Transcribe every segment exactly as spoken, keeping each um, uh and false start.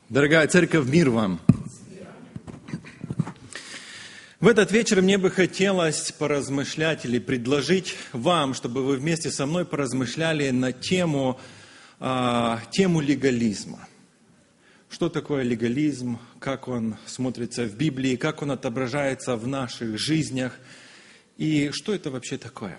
Дорогая церковь, мир вам! В этот вечер мне бы хотелось поразмышлять или предложить вам, чтобы вы вместе со мной поразмышляли на тему, а, тему легализма. Что такое легализм, как он смотрится в Библии, как он отображается в наших жизнях и что это вообще такое?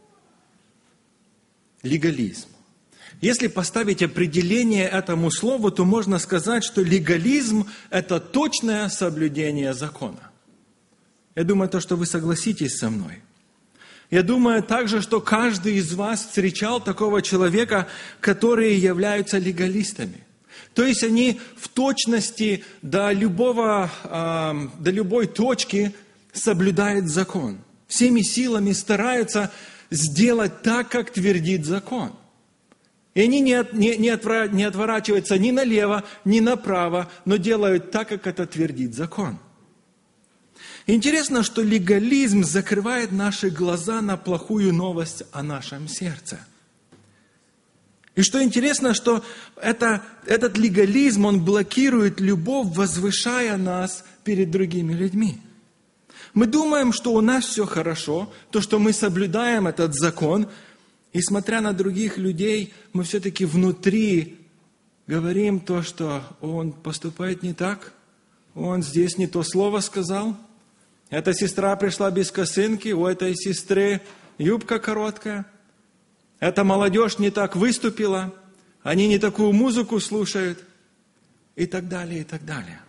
Легализм. Если поставить определение этому слову, то можно сказать, что легализм – это точное соблюдение закона. Я думаю, то, что вы согласитесь со мной. Я думаю также, что каждый из вас встречал такого человека, которые являются легалистами. То есть они в точности до, любого, до любой точки соблюдают закон. Всеми силами стараются сделать так, как твердит закон. И они не, от, не, не, отвра, не отворачиваются ни налево, ни направо, но делают так, как это твердит закон. Интересно, что легализм закрывает наши глаза на плохую новость о нашем сердце. И что интересно, что это, этот легализм, он блокирует любовь, возвышая нас перед другими людьми. Мы думаем, что у нас все хорошо, то, что мы соблюдаем этот закон, и смотря на других людей, мы все-таки внутри говорим то, что он поступает не так, он здесь не то слово сказал, эта сестра пришла без косынки, у этой сестры юбка короткая, эта молодежь не так выступила, они не такую музыку слушают, и так далее, и так далее.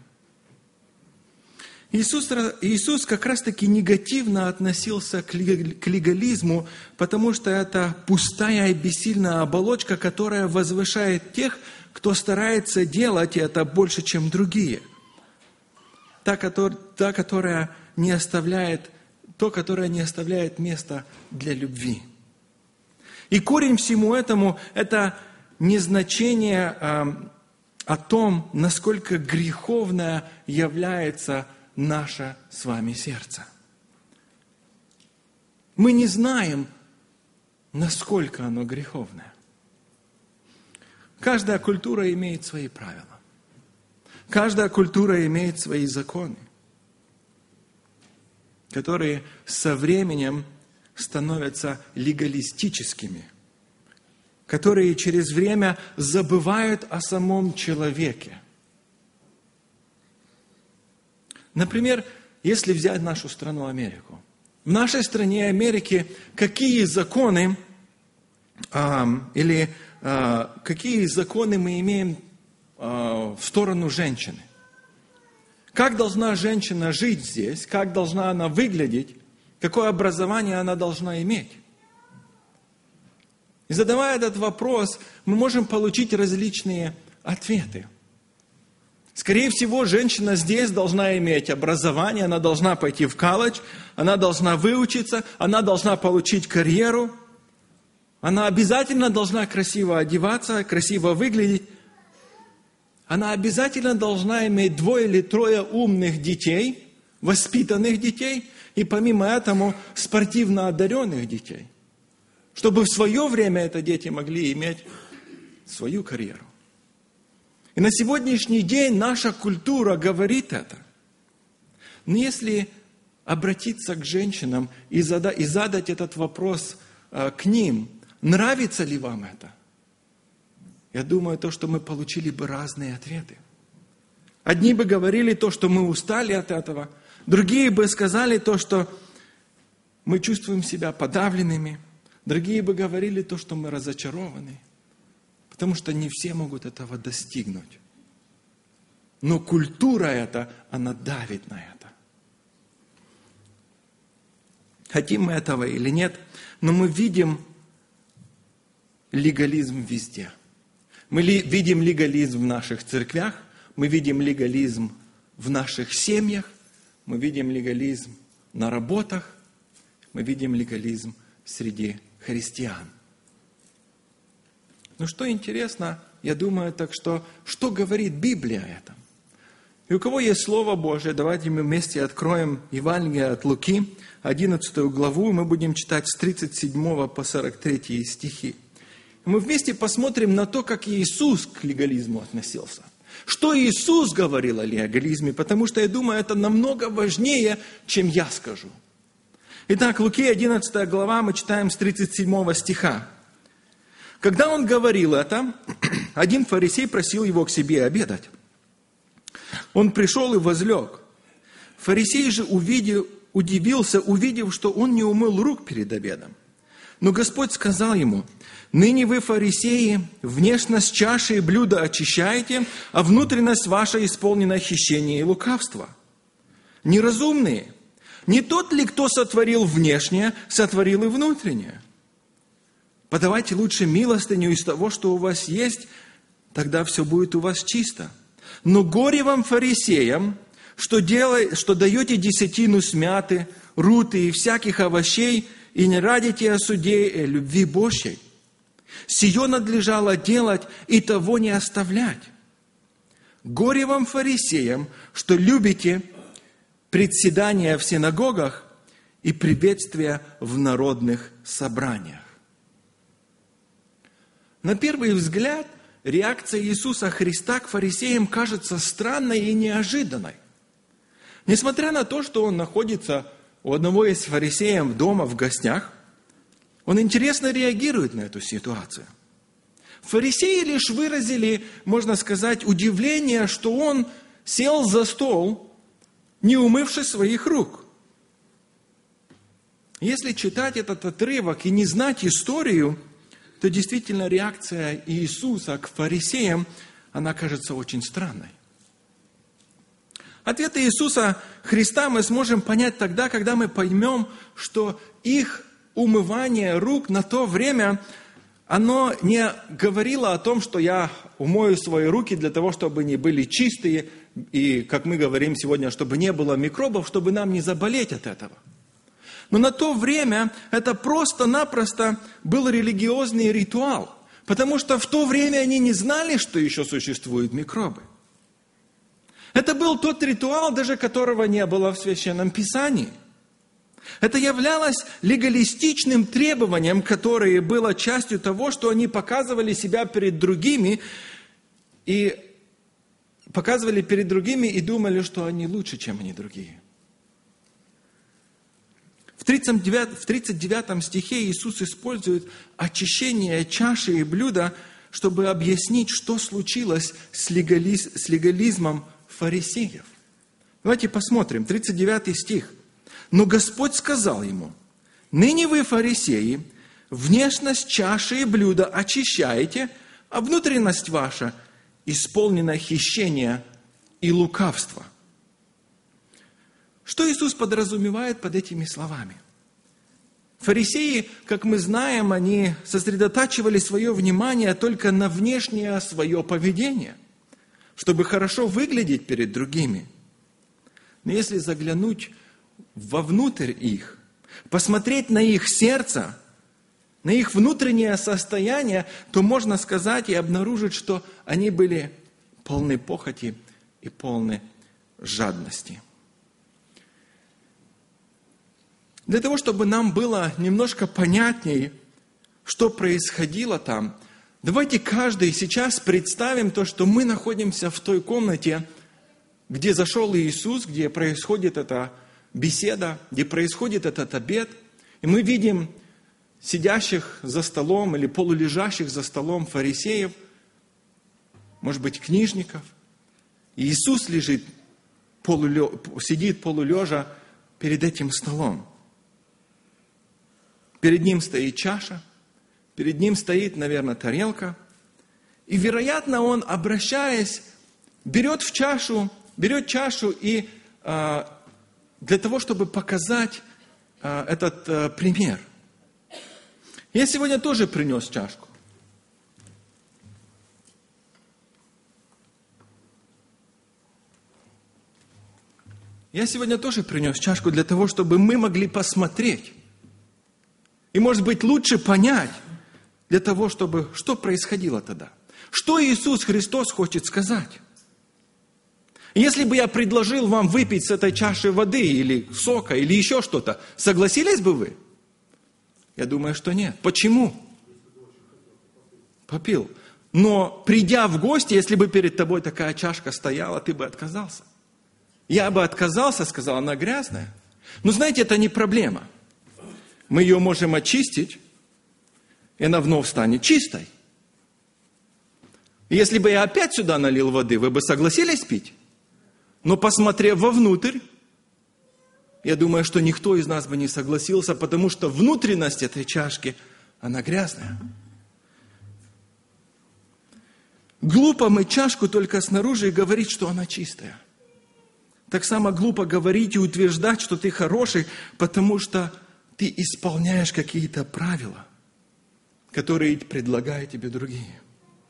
Иисус, Иисус как раз-таки негативно относился к легализму, потому что это пустая и бессильная оболочка, которая возвышает тех, кто старается делать это больше, чем другие. Та, которая, та, которая не оставляет, то, которое не оставляет места для любви. И корень всему этому – это незначение а, о том, насколько греховное является наше с вами сердце. Мы не знаем, насколько оно греховное. Каждая культура имеет свои правила. Каждая культура имеет свои законы, которые со временем становятся легалистическими, которые через время забывают о самом человеке. Например, если взять нашу страну Америку. В нашей стране Америки какие законы э, или э, какие законы мы имеем э, в сторону женщины? Как должна женщина жить здесь? Как должна она выглядеть? Какое образование она должна иметь? И задавая этот вопрос, мы можем получить различные ответы. Скорее всего, женщина здесь должна иметь образование, она должна пойти в колледж, она должна выучиться, она должна получить карьеру, она обязательно должна красиво одеваться, красиво выглядеть, она обязательно должна иметь двое или трое умных детей, воспитанных детей, и помимо этого спортивно одаренных детей, чтобы в свое время эти дети могли иметь свою карьеру. И на сегодняшний день наша культура говорит это. Но если обратиться к женщинам и задать, и задать этот вопрос э, к ним, нравится ли вам это? Я думаю, то, что мы получили бы разные ответы. Одни бы говорили то, что мы устали от этого, другие бы сказали то, что мы чувствуем себя подавленными, другие бы говорили то, что мы разочарованы. Потому что не все могут этого достигнуть. Но культура эта, она давит на это. Хотим мы этого или нет, но мы видим легализм везде. Мы ли, видим легализм в наших церквях, мы видим легализм в наших семьях, мы видим легализм на работах, мы видим легализм среди христиан. Но что интересно, я думаю, так что, что говорит Библия о этом? И у кого есть Слово Божие, давайте мы вместе откроем Евангелие от Луки, одиннадцатую главу, и мы будем читать с тридцать седьмого по сорок третий стихи. Мы вместе посмотрим на то, как Иисус к легализму относился. Что Иисус говорил о легализме, потому что я думаю, это намного важнее, чем я скажу. Итак, Луки одиннадцатая глава, мы читаем с тридцать седьмого стиха. Когда он говорил это, один фарисей просил его к себе обедать. Он пришел и возлег. Фарисей же увидел, удивился, увидев, что он не умыл рук перед обедом. Но Господь сказал ему: «Ныне вы, фарисеи, внешность чаши и блюда очищаете, а внутренность ваша исполнена хищения и лукавства. Неразумные, не тот ли, кто сотворил внешнее, сотворил и внутреннее? Подавайте лучше милостыню из того, что у вас есть, тогда все будет у вас чисто. Но горе вам, фарисеям, что, делай, что даете десятину смяты, руты и всяких овощей, и не радите о суде и о любви Божьей. Сие надлежало делать и того не оставлять. Горе вам, фарисеям, что любите председания в синагогах и приветствия в народных собраниях». На первый взгляд, реакция Иисуса Христа к фарисеям кажется странной и неожиданной. Несмотря на то, что он находится у одного из фарисеев дома в гостях, он интересно реагирует на эту ситуацию. Фарисеи лишь выразили, можно сказать, удивление, что он сел за стол, не умывши своих рук. Если читать этот отрывок и не знать историю, то действительно реакция Иисуса к фарисеям, она кажется очень странной. Ответ Иисуса Христа мы сможем понять тогда, когда мы поймем, что их умывание рук на то время, оно не говорило о том, что я умою свои руки для того, чтобы они были чистые, и, как мы говорим сегодня, чтобы не было микробов, чтобы нам не заболеть от этого. Но на то время это просто-напросто был религиозный ритуал, потому что в то время они не знали, что еще существуют микробы. Это был тот ритуал, даже которого не было в Священном Писании. Это являлось легалистичным требованием, которое было частью того, что они показывали себя перед другими, и показывали перед другими и думали, что они лучше, чем они другие. В тридцать девятом стихе Иисус использует очищение чаши и блюда, чтобы объяснить, что случилось с, легализ... с легализмом фарисеев. Давайте посмотрим, тридцать девятый стих. «Но Господь сказал ему: ныне вы, фарисеи, внешность чаши и блюда очищаете, а внутренность ваша исполнена хищения и лукавства». Что Иисус подразумевает под этими словами? Фарисеи, как мы знаем, они сосредотачивали свое внимание только на внешнее свое поведение, чтобы хорошо выглядеть перед другими. Но если заглянуть вовнутрь их, посмотреть на их сердце, на их внутреннее состояние, то можно сказать и обнаружить, что они были полны похоти и полны жадности. Для того, чтобы нам было немножко понятнее, что происходило там, давайте каждый сейчас представим то, что мы находимся в той комнате, где зашел Иисус, где происходит эта беседа, где происходит этот обед, и мы видим сидящих за столом или полулежащих за столом фарисеев, может быть, книжников. И Иисус лежит, полулё... сидит полулежа перед этим столом. Перед ним стоит чаша, перед ним стоит, наверное, тарелка. И, вероятно, он, обращаясь, берет в чашу, берет чашу и э, для того, чтобы показать э, этот э, пример. Я сегодня тоже принес чашку. Я сегодня тоже принес чашку для того, чтобы мы могли посмотреть. И, может быть, лучше понять для того, чтобы... Что происходило тогда? Что Иисус Христос хочет сказать? Если бы я предложил вам выпить с этой чаши воды или сока, или еще что-то, согласились бы вы? Я думаю, что нет. Почему? Попил. Но придя в гости, если бы перед тобой такая чашка стояла, ты бы отказался. Я бы отказался, сказал, она грязная. Но знаете, это не проблема. Мы ее можем очистить, и она вновь станет чистой. И если бы я опять сюда налил воды, вы бы согласились пить? Но посмотрев вовнутрь, я думаю, что никто из нас бы не согласился, потому что внутренность этой чашки, она грязная. Глупо мыть чашку только снаружи и говорить, что она чистая. Так само глупо говорить и утверждать, что ты хороший, потому что ты исполняешь какие-то правила, которые предлагают тебе другие.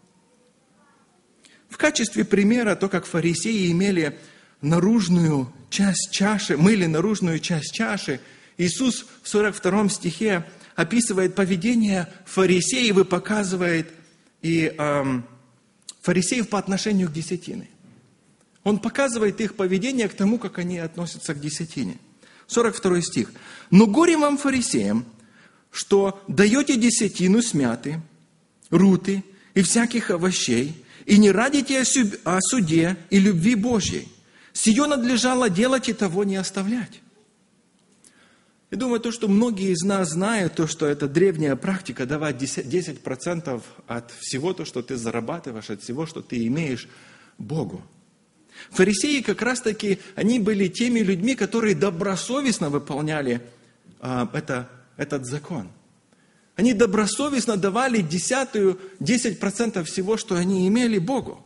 В качестве примера то, как фарисеи имели наружную часть чаши, мыли наружную часть чаши, Иисус в сорок втором стихе описывает поведение фарисеев и показывает и эм, фарисеев по отношению к десятине. Он показывает их поведение к тому, как они относятся к десятине. сорок второй стих. «Но горе вам, фарисеям, что даете десятину смяты, руты и всяких овощей, и не радите о суде и любви Божьей. Сие надлежало делать и того не оставлять». Я думаю, то, что многие из нас знают, то, что это древняя практика, давать десять процентов от всего, то, что ты зарабатываешь, от всего, что ты имеешь, Богу. Фарисеи как раз-таки, они были теми людьми, которые добросовестно выполняли а, это, этот закон. Они добросовестно давали десятую, десять процентов всего, что они имели, Богу.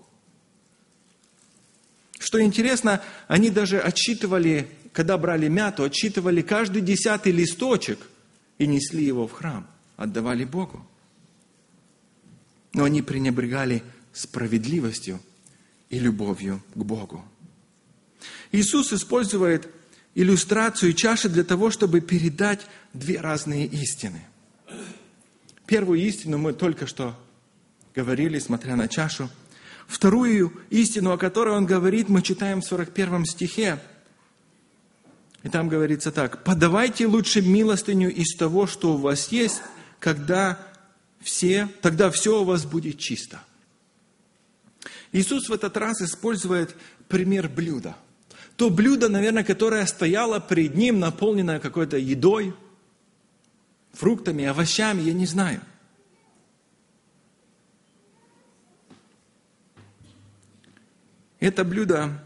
Что интересно, они даже отсчитывали, когда брали мяту, отсчитывали каждый десятый листочек и несли его в храм, отдавали Богу. Но они пренебрегали справедливостью и любовью к Богу. Иисус использует иллюстрацию чаши для того, чтобы передать две разные истины. Первую истину мы только что говорили, смотря на чашу. Вторую истину, о которой он говорит, мы читаем в сорок первом стихе. И там говорится так. «Подавайте лучше милостыню из того, что у вас есть, когда все, тогда все у вас будет чисто». Иисус в этот раз использует пример блюда. То блюдо, наверное, которое стояло перед ним, наполненное какой-то едой, фруктами, овощами, я не знаю. Это блюдо,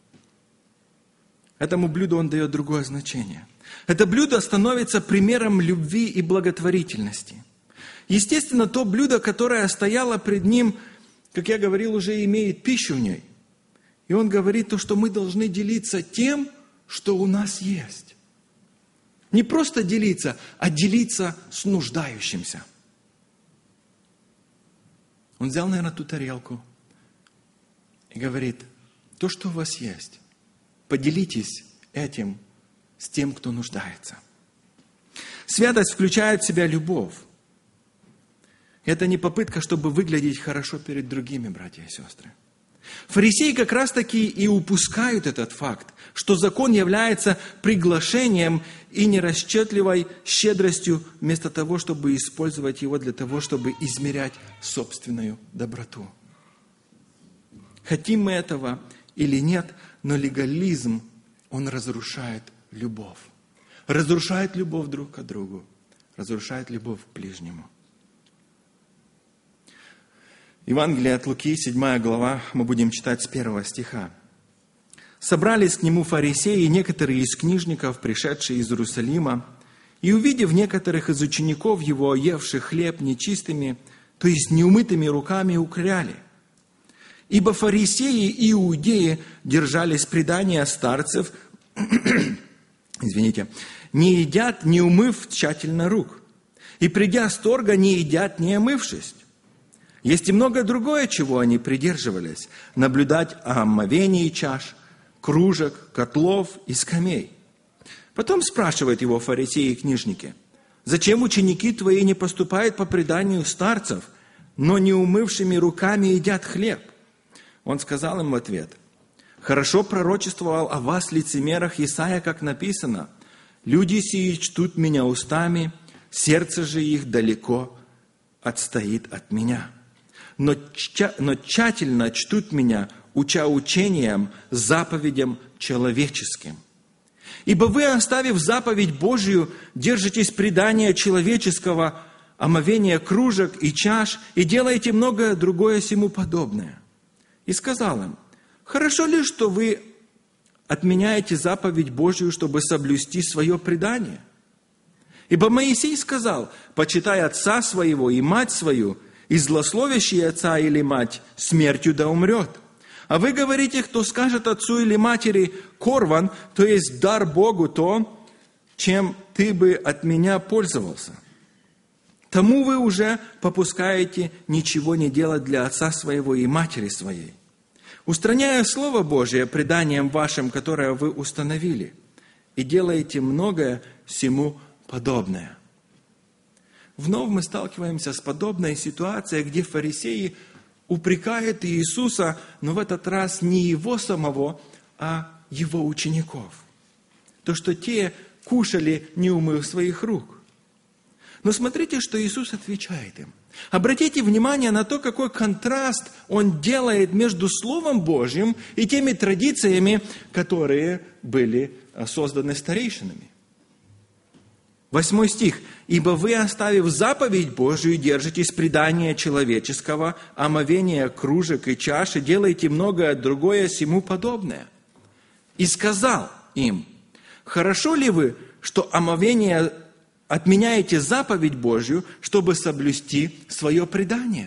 этому блюду он дает другое значение. Это блюдо становится примером любви и благотворительности. Естественно, то блюдо, которое стояло пред ним, как я говорил, уже имеет пищу в ней. И он говорит то, что мы должны делиться тем, что у нас есть. Не просто делиться, а делиться с нуждающимся. Он взял, наверное, ту тарелку и говорит, то, что у вас есть, поделитесь этим с тем, кто нуждается. Святость включает в себя любовь. Это не попытка, чтобы выглядеть хорошо перед другими, братья и сестры. Фарисеи как раз-таки и упускают этот факт, что закон является приглашением и нерасчетливой щедростью, вместо того, чтобы использовать его для того, чтобы измерять собственную доброту. Хотим мы этого или нет, но легализм, он разрушает любовь. Разрушает любовь друг к другу, разрушает любовь к ближнему. Евангелие от Луки, седьмая глава, мы будем читать с первого стиха. «Собрались к нему фарисеи и некоторые из книжников, пришедшие из Иерусалима, и, увидев некоторых из учеников его, евших хлеб нечистыми, то есть неумытыми руками, укоряли. Ибо фарисеи и иудеи держались предания старцев, извините, не едят, не умыв тщательно рук, и, придя с торга, не едят, не омывшись. Есть и многое другое, чего они придерживались. Наблюдать о омовении чаш, кружек, котлов и скамей. Потом спрашивают его фарисеи и книжники, зачем ученики твои не поступают по преданию старцев, но не умывшими руками едят хлеб? Он сказал им в ответ, хорошо пророчествовал о вас, лицемерах, Исаия, как написано, люди сии чтут меня устами, сердце же их далеко отстоит от меня. но, тща, но тщательно чтут меня, уча учениям, заповедям человеческим. Ибо вы, оставив заповедь Божию, держитесь предания человеческого, омовения кружек и чаш, и делаете многое другое сему подобное. И сказал им: хорошо ли, что вы отменяете заповедь Божию, чтобы соблюсти свое предание? Ибо Моисей сказал: почитай отца своего и мать свою, и злословящий отца или мать смертью да умрет. А вы говорите, кто скажет отцу или матери корван, то есть дар Богу, то, чем ты бы от меня пользовался. Тому вы уже попускаете ничего не делать для отца своего и матери своей, устраняя Слово Божие преданием вашим, которое вы установили, и делаете многое всему подобное. Вновь мы сталкиваемся с подобной ситуацией, где фарисеи упрекают Иисуса, но в этот раз не Его самого, а Его учеников. То, что те кушали, не умыв своих рук. Но смотрите, что Иисус отвечает им. Обратите внимание на то, какой контраст Он делает между Словом Божьим и теми традициями, которые были созданы старейшинами. Восьмой стих. «Ибо вы, оставив заповедь Божию, держитесь предания человеческого, омовения кружек и чаш, и делаете многое другое сему подобное. И сказал им: хорошо ли вы, что омовение отменяете заповедь Божию, чтобы соблюсти свое предание?»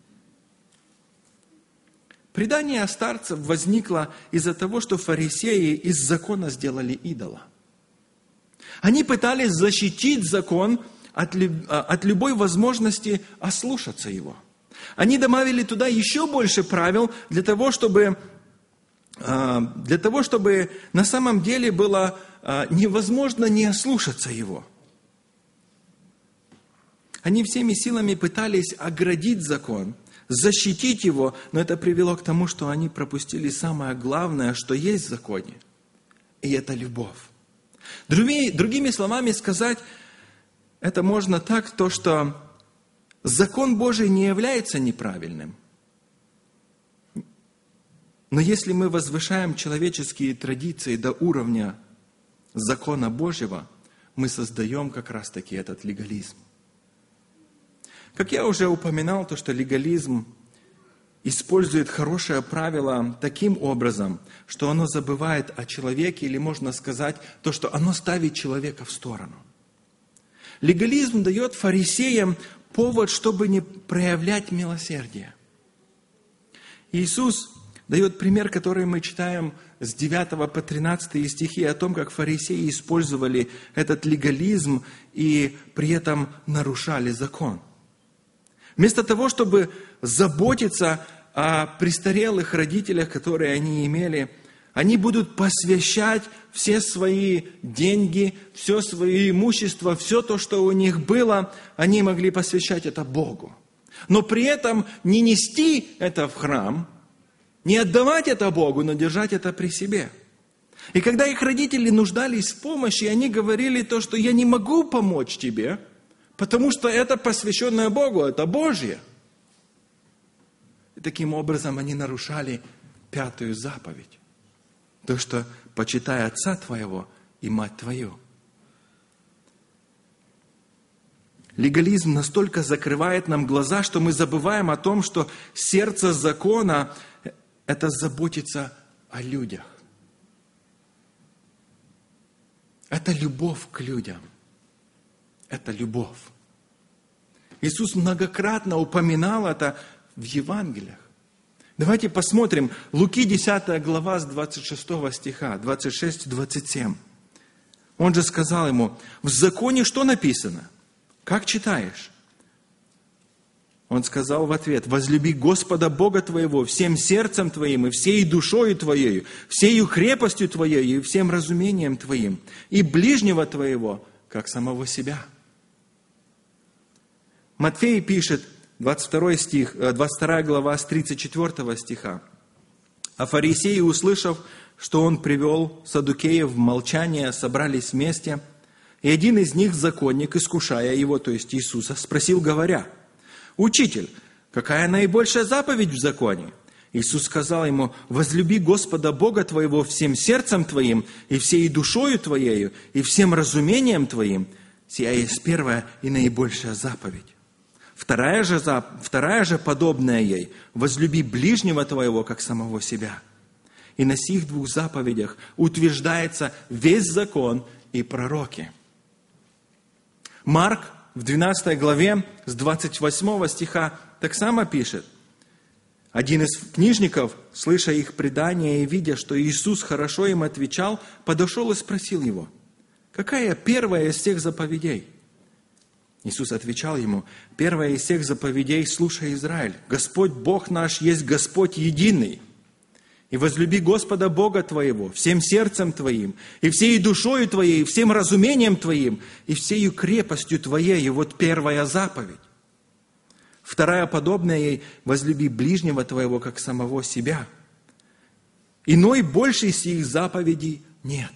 Предание старцев возникло из-за того, что фарисеи из закона сделали идола. Они пытались защитить закон от, от любой возможности ослушаться его. Они добавили туда еще больше правил для того, чтобы, для того, чтобы на самом деле было невозможно не ослушаться его. Они всеми силами пытались оградить закон, защитить его, но это привело к тому, что они пропустили самое главное, что есть в законе, и это любовь. Другими, другими словами сказать, это можно так, то, что закон Божий не является неправильным. Но если мы возвышаем человеческие традиции до уровня закона Божьего, мы создаем как раз-таки этот легализм. Как я уже упоминал, то, что легализм использует хорошее правило таким образом, что оно забывает о человеке, или можно сказать, то, что оно ставит человека в сторону. Легализм дает фарисеям повод, чтобы не проявлять милосердие. Иисус дает пример, который мы читаем с девятого по тринадцатый стихи, о том, как фарисеи использовали этот легализм и при этом нарушали закон. Вместо того, чтобы заботиться о престарелых родителях, которые они имели, они будут посвящать все свои деньги, все свое имущество, все то, что у них было, они могли посвящать это Богу. Но при этом не нести это в храм, не отдавать это Богу, но держать это при себе. И когда их родители нуждались в помощи, они говорили то, что я не могу помочь тебе, потому что это посвященное Богу, это Божье. И таким образом они нарушали пятую заповедь. То, что почитай отца твоего и мать твою. Легализм настолько закрывает нам глаза, что мы забываем о том, что сердце закона – это заботиться о людях. Это любовь к людям. Это любовь. Иисус многократно упоминал это в Евангелиях. Давайте посмотрим. Луки десятая глава с двадцать шестого стиха, двадцать шесть двадцать семь. Он же сказал ему: в законе что написано? Как читаешь? Он сказал в ответ: возлюби Господа Бога твоего всем сердцем твоим и всей душою твоей, всею крепостью твоей и всем разумением твоим, и ближнего твоего, как самого себя. Матфей пишет, двадцать второй стих, двадцать вторая глава с тридцать четвёртого стиха. А фарисеи, услышав, что он привел саддукеев в молчание, собрались вместе, и один из них, законник, искушая его, то есть Иисуса, спросил, говоря: «Учитель, Какая наибольшая заповедь в законе? Иисус сказал ему: возлюби Господа Бога твоего всем сердцем твоим, и всей душою твоею, и всем разумением твоим. Сия есть первая и наибольшая заповедь. Вторая же, вторая же подобная ей: возлюби ближнего твоего, как самого себя. И на сих двух заповедях утверждается весь закон и пророки. Марк в двенадцатой главе с двадцать восьмого стиха так само пишет. Один из книжников, слыша их предания и видя, что Иисус хорошо им отвечал, подошел и спросил его: какая первая из всех заповедей? Иисус отвечал ему: первая из всех заповедей: слушай, Израиль, Господь Бог наш есть Господь единый. И возлюби Господа Бога твоего всем сердцем твоим, и всей душою твоей, и всем разумением твоим, и всею крепостью твоей. И вот первая заповедь. Вторая подобная ей: возлюби ближнего твоего, как самого себя. Иной большей сих заповедей нет.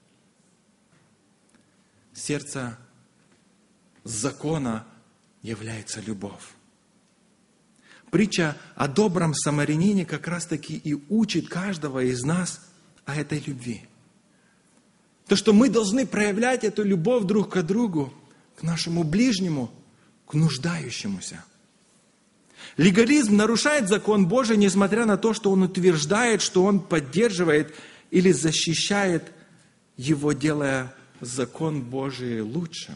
Сердце закона является любовь. Притча о добром самарянине как раз-таки и учит каждого из нас о этой любви. То, что мы должны проявлять эту любовь друг к другу, к нашему ближнему, к нуждающемуся. Легализм нарушает закон Божий, несмотря на то, что он утверждает, что он поддерживает или защищает его, делая закон Божий лучшим.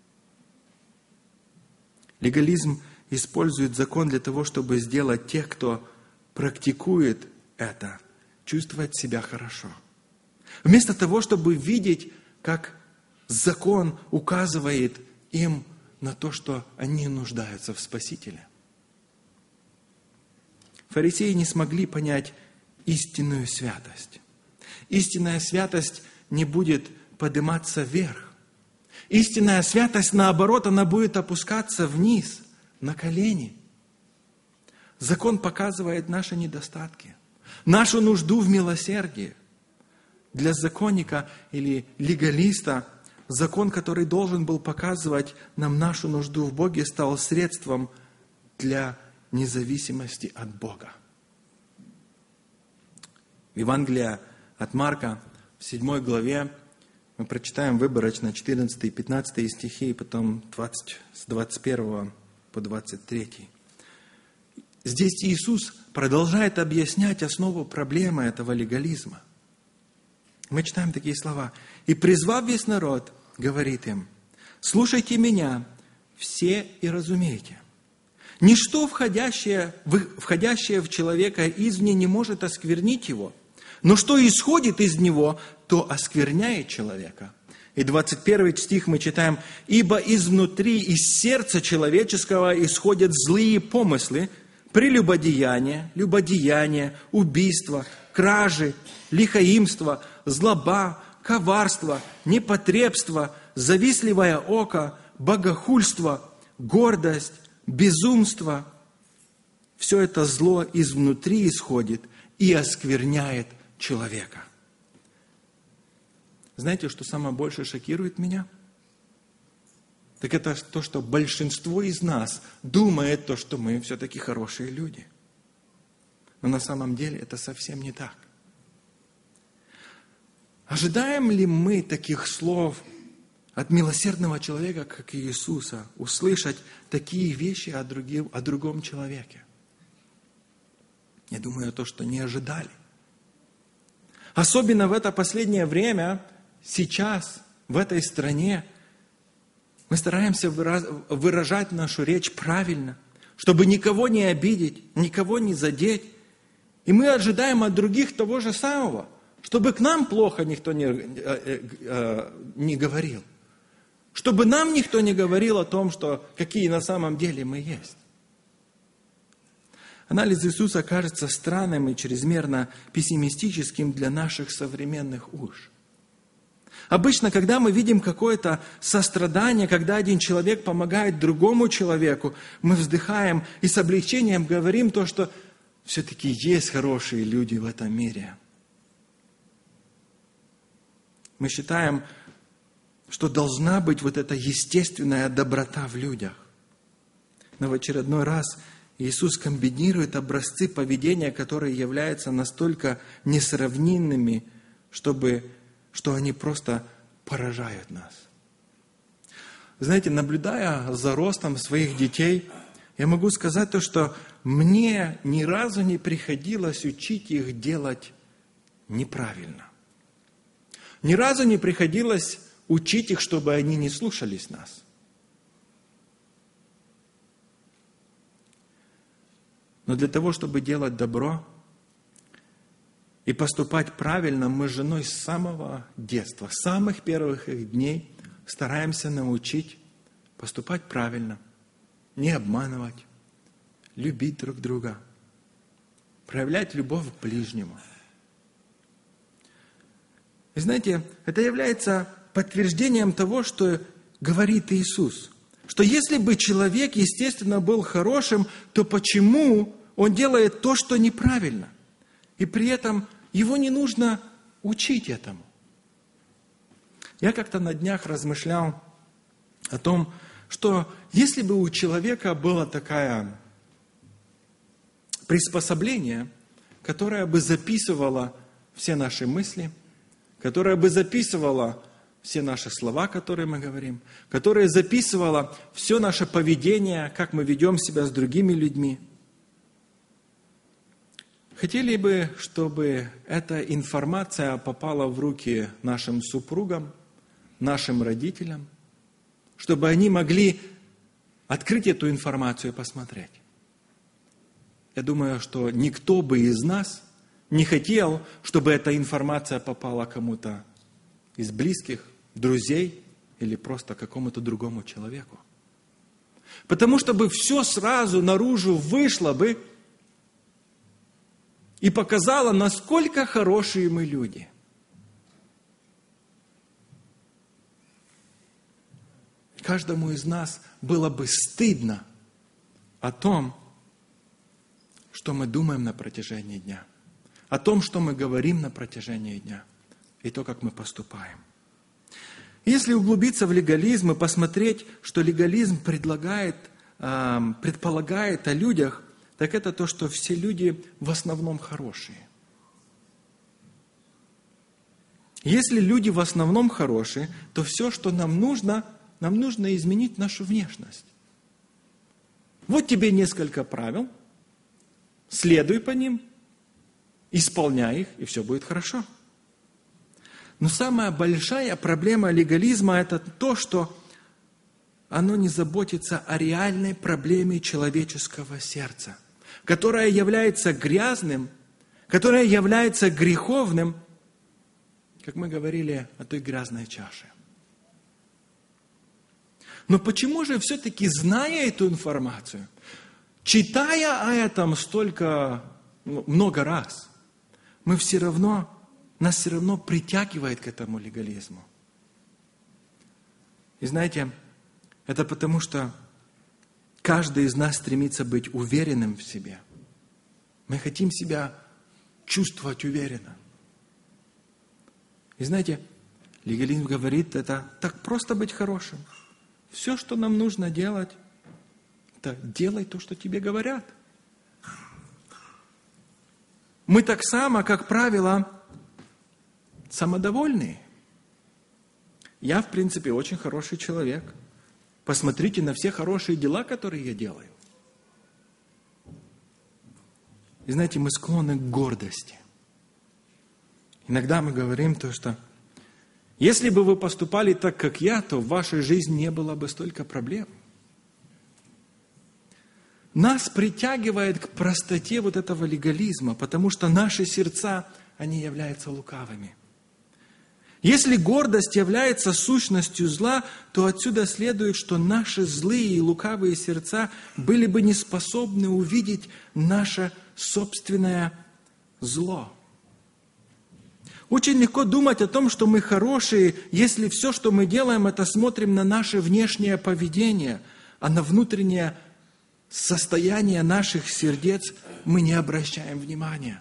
Легализм использует закон для того, чтобы сделать тех, кто практикует это, чувствовать себя хорошо. Вместо того, чтобы видеть, как закон указывает им на то, что они нуждаются в Спасителе. Фарисеи не смогли понять истинную святость. Истинная святость не будет подниматься вверх. Истинная святость, наоборот, она будет опускаться вниз, на колени. Закон показывает наши недостатки, нашу нужду в милосердии. Для законника или легалиста закон, который должен был показывать нам нашу нужду в Боге, стал средством для независимости от Бога. В Евангелии от Марка в седьмой главе мы прочитаем выборочно четырнадцатый и пятнадцатый стихи, и потом двадцать, с двадцать первого по двадцать третий. Здесь Иисус продолжает объяснять основу проблемы этого легализма. Мы читаем такие слова. «И призвав весь народ, говорит им: слушайте меня, все и разумейте. Ничто, входящее в, входящее в человека извне, не может осквернить его, но что исходит из него, то оскверняет человека». И двадцать первый стих мы читаем: «Ибо изнутри, из сердца человеческого исходят злые помыслы, прелюбодеяние, любодеяние, убийство, кражи, лихоимство, злоба, коварство, непотребство, завистливое око, богохульство, гордость, безумство». Все это зло изнутри исходит и оскверняет человека. Знаете, что самое больше шокирует меня? Так это то, что большинство из нас думает, то, что мы все-таки хорошие люди. Но на самом деле это совсем не так. Ожидаем ли мы таких слов от милосердного человека, как Иисуса, услышать такие вещи о, другим, о другом человеке? Я думаю, то, что не ожидали. Особенно в это последнее время, сейчас, в этой стране, мы стараемся выражать нашу речь правильно, чтобы никого не обидеть, никого не задеть. И мы ожидаем от других того же самого, чтобы к нам плохо никто не, не говорил. Чтобы нам никто не говорил о том, что, какие на самом деле мы есть. Анализ Иисуса кажется странным и чрезмерно пессимистическим для наших современных уш. Обычно, когда мы видим какое-то сострадание, когда один человек помогает другому человеку, мы вздыхаем и с облегчением говорим то, что все-таки есть хорошие люди в этом мире. Мы считаем, что должна быть вот эта естественная доброта в людях. Но в очередной раз Иисус комбинирует образцы поведения, которые являются настолько несравненными, чтобы, что они просто поражают нас. Знаете, наблюдая за ростом своих детей, я могу сказать то, что мне ни разу не приходилось учить их делать неправильно. Ни разу не приходилось учить их, чтобы они не слушались нас. Но для того, чтобы делать добро и поступать правильно, мы с женой с самого детства, с самых первых их дней стараемся научить поступать правильно, не обманывать, любить друг друга, проявлять любовь к ближнему. И знаете, это является подтверждением того, что говорит Иисус. Что если бы человек, естественно, был хорошим, то почему он делает то, что неправильно? И при этом его не нужно учить этому. Я как-то на днях размышлял о том, что если бы у человека было такое приспособление, которое бы записывало все наши мысли, которое бы записывало все наши слова, которые мы говорим, которое записывало все наше поведение, как мы ведем себя с другими людьми. Хотели бы, чтобы эта информация попала в руки нашим супругам, нашим родителям, чтобы они могли открыть эту информацию и посмотреть. Я думаю, что никто бы из нас не хотел, чтобы эта информация попала кому-то из близких, друзей или просто какому-то другому человеку. Потому что бы все сразу наружу вышло бы и показало, насколько хорошие мы люди. Каждому из нас было бы стыдно о том, что мы думаем на протяжении дня, о том, что мы говорим на протяжении дня, и то, как мы поступаем. Если углубиться в легализм и посмотреть, что легализм предлагает, э, предполагает о людях, так это то, что все люди в основном хорошие. Если люди в основном хорошие, то все, что нам нужно, нам нужно изменить нашу внешность. Вот тебе несколько правил, следуй по ним, исполняй их, и все будет хорошо. Но самая большая проблема легализма – это то, что оно не заботится о реальной проблеме человеческого сердца, которое является грязным, которое является греховным, как мы говорили о той грязной чаше. Но почему же все-таки, зная эту информацию, читая о этом столько, много раз, мы все равно, нас все равно притягивает к этому легализму? И знаете, это потому, что каждый из нас стремится быть уверенным в себе. Мы хотим себя чувствовать уверенно. И знаете, легализм говорит, это так просто быть хорошим. Все, что нам нужно делать, это делай то, что тебе говорят. Мы так само, как правило, самодовольные. Я, в принципе, очень хороший человек. Посмотрите на все хорошие дела, которые я делаю. И знаете, мы склонны к гордости. Иногда мы говорим то, что если бы вы поступали так, как я, то в вашей жизни не было бы столько проблем. Нас притягивает к простоте вот этого легализма, потому что наши сердца, они являются лукавыми. Если гордость является сущностью зла, то отсюда следует, что наши злые и лукавые сердца были бы не способны увидеть наше собственное зло. Очень легко думать о том, что мы хорошие, если все, что мы делаем, это смотрим на наше внешнее поведение, а на внутреннее состояние наших сердец мы не обращаем внимания.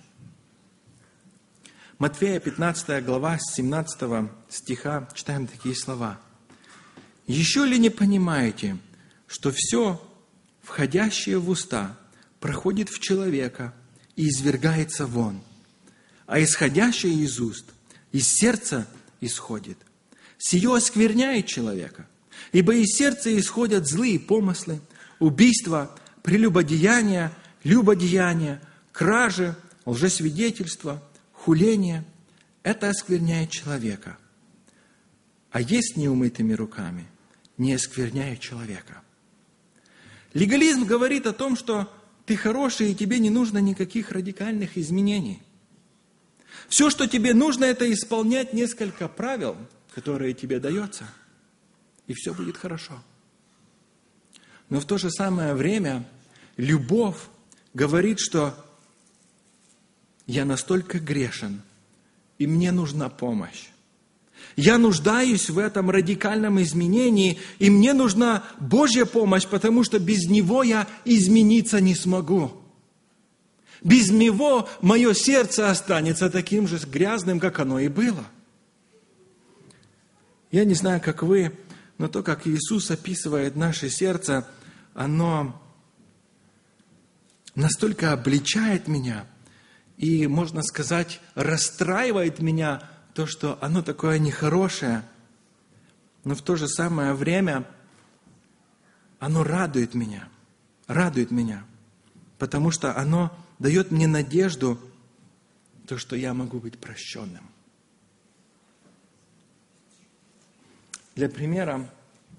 Матфея пятнадцатая глава, с семнадцатого стиха читаем такие слова. «Еще ли не понимаете, что все, входящее в уста, проходит в человека и извергается вон, а исходящее из уст, из сердца исходит. Сие оскверняет человека, ибо из сердца исходят злые помыслы, убийства, прелюбодеяния, любодеяния, кражи, лжесвидетельства, хуления. Это оскверняет человека. А есть неумытыми руками не оскверняет человека. Легализм говорит о том, что ты хороший, и тебе не нужно никаких радикальных изменений. Все, что тебе нужно, это исполнять несколько правил, которые тебе дается, и все будет хорошо. Но в то же самое время любовь говорит, что я настолько грешен, и мне нужна помощь. Я нуждаюсь в этом радикальном изменении, и мне нужна Божья помощь, потому что без Него я измениться не смогу. Без Него мое сердце останется таким же грязным, как оно и было. Я не знаю, как вы, но то, как Иисус описывает наше сердце, оно настолько обличает меня и, можно сказать, расстраивает меня, то, что оно такое нехорошее, но в то же самое время оно радует меня, радует меня, потому что оно дает мне надежду, то, что я могу быть прощенным. Для примера,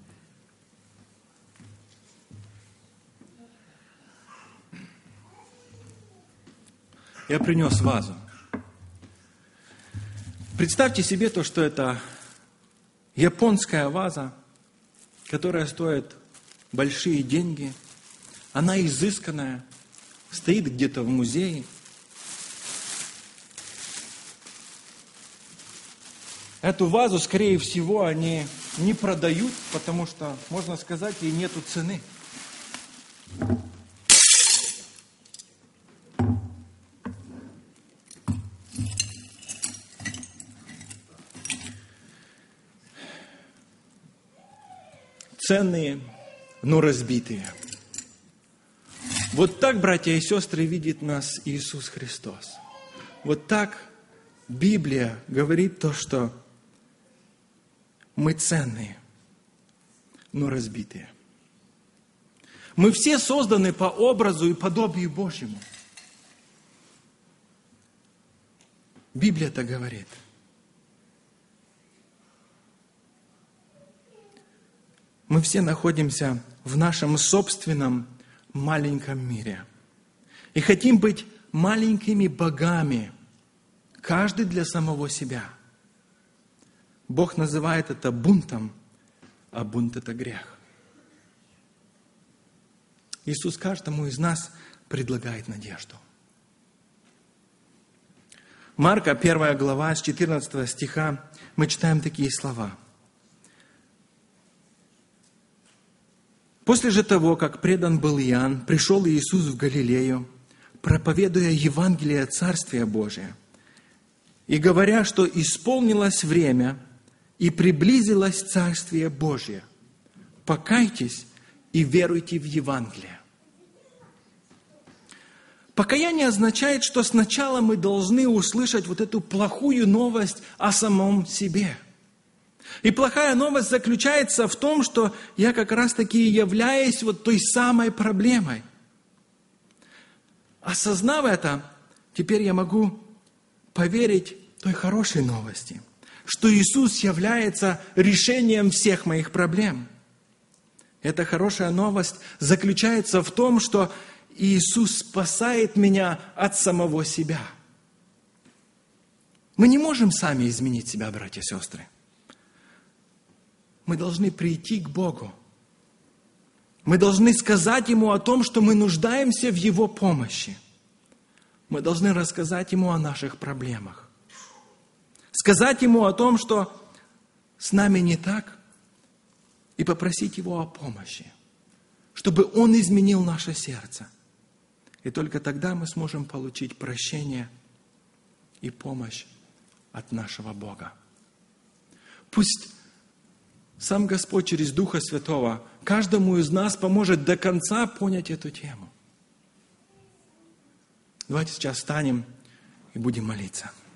я принес вазу. Представьте себе то, что это японская ваза, которая стоит большие деньги. Она изысканная, стоит где-то в музее. Эту вазу, скорее всего, они не продают, потому что, можно сказать, ей нету цены. Ценные, но разбитые. Вот так, братья и сестры, видит нас Иисус Христос. Вот так Библия говорит то, что мы ценные, но разбитые. Мы все созданы по образу и подобию Божьему. Библия так говорит. Мы все находимся в нашем собственном маленьком мире. И хотим быть маленькими богами, каждый для самого себя. Бог называет это бунтом, а бунт – это грех. Иисус каждому из нас предлагает надежду. Марка, первая глава, с четырнадцатого стиха, мы читаем такие слова. После же того, как предан был Иоанн, пришел Иисус в Галилею, проповедуя Евангелие Царствия Божия, и говоря, что исполнилось время, и приблизилось Царствие Божие. Покайтесь и веруйте в Евангелие. Покаяние означает, что сначала мы должны услышать вот эту плохую новость о самом себе. И плохая новость заключается в том, что я как раз-таки являюсь вот той самой проблемой. Осознав это, теперь я могу поверить той хорошей новости, что Иисус является решением всех моих проблем. Эта хорошая новость заключается в том, что Иисус спасает меня от самого себя. Мы не можем сами изменить себя, братья и сестры. Мы должны прийти к Богу. Мы должны сказать Ему о том, что мы нуждаемся в Его помощи. Мы должны рассказать Ему о наших проблемах. Сказать Ему о том, что с нами не так, и попросить Его о помощи, чтобы Он изменил наше сердце. И только тогда мы сможем получить прощение и помощь от нашего Бога. Пусть сам Господь через Духа Святого каждому из нас поможет до конца понять эту тему. Давайте сейчас встанем и будем молиться.